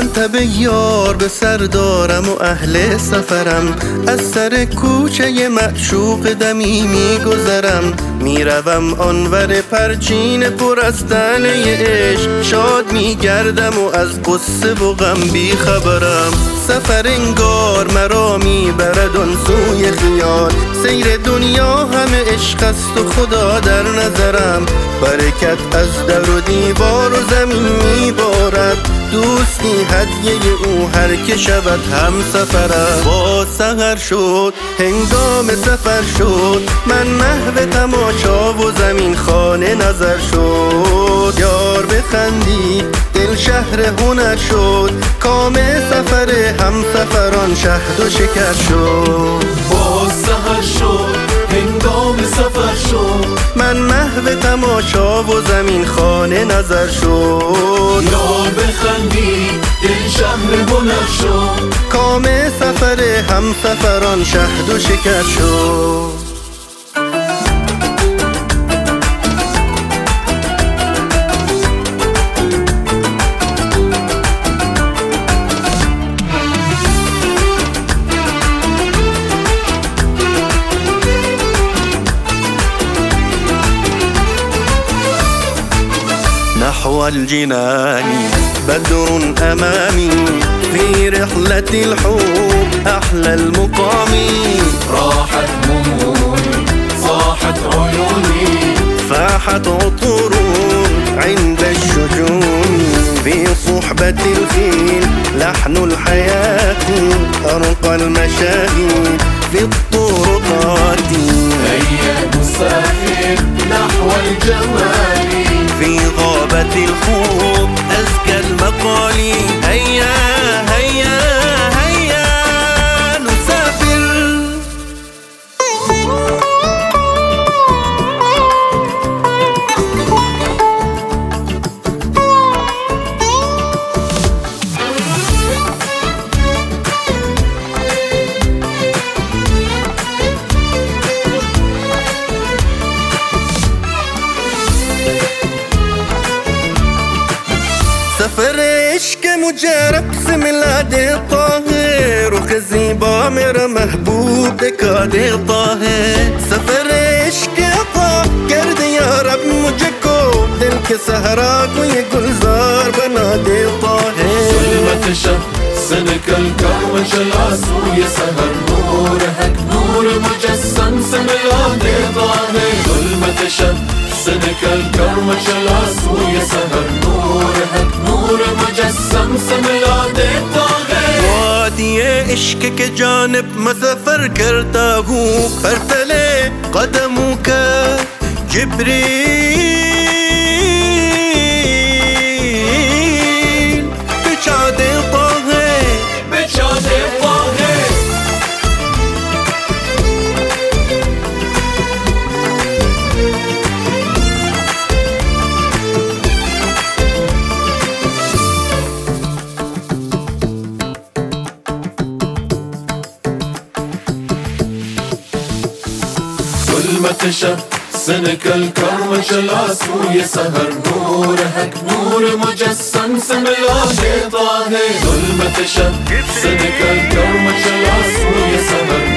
منتبه یار به سر دارم و اهل سفرم، از سر کوچه معشوق دمی میگذرم. میروم آنور پرچین پر از طعنه عشق، شاد میگردم و از قصه و غم بی خبرم. سفر انگار مرا میبرد آن سوی خیال، سیر دنیا همه عشق است و خدا در نظرم. برکت از در و دیوار و زمین میبارد، دوستی هدیه او هر که شود هم سفرم. با سحر شد هنگام سفر شد، من محو تماشا و زمین خانه نظر شد. یار بخندید دل شهر هنر شد، کام سفر هم سفران شهد و شکر شد. با سحر شد هنگام سفر شد، من محو تماشا و زمین خانه نظر شد. یار بخندید دل شهر هنر شد، کام سفر هم سفران شهد و شکر شد. نحو الجنان بدر أمامي، في رحلة الحب أحلى المقام. راحت همومي صاحت عيوني، فاحت عطور عند الشجون. في صحبة الخيل لحن الحياة، أرقى المشاهد في الطرقات. هيا نسافر نحو الجمال، في غابة الخوف أزكى المقال. هيا هيا هيا نسافر. سفر عشق مجرب سے ملا دیتا ہے، رخ زیبا میرا محبوب دکھا دیتا ہے. سفر عشق عطا کر دیا رب مجھ کو، دل کے صحرا کو یہ گلزار بنا دیتا ہے. ظلمة شمسك الكرم شلاسو يا سهر نورك نور مجسم سملا ديضاني. ظلمة شمسك الكرم شلاسو يا سهر نورك نور مجسم سملا ديضاني. وادی عشق کے جانب میں سفر کرتا ہوں، پر تلے قدموں کا جبریل بچھا دیتا ہے، بچا دیتا ہے. ظلمة شمسك الكرم شلاسو يا سهر نورك نور مجسم سملا ديضاني. ظلمة شمسك الكرم شلاسو يا سهر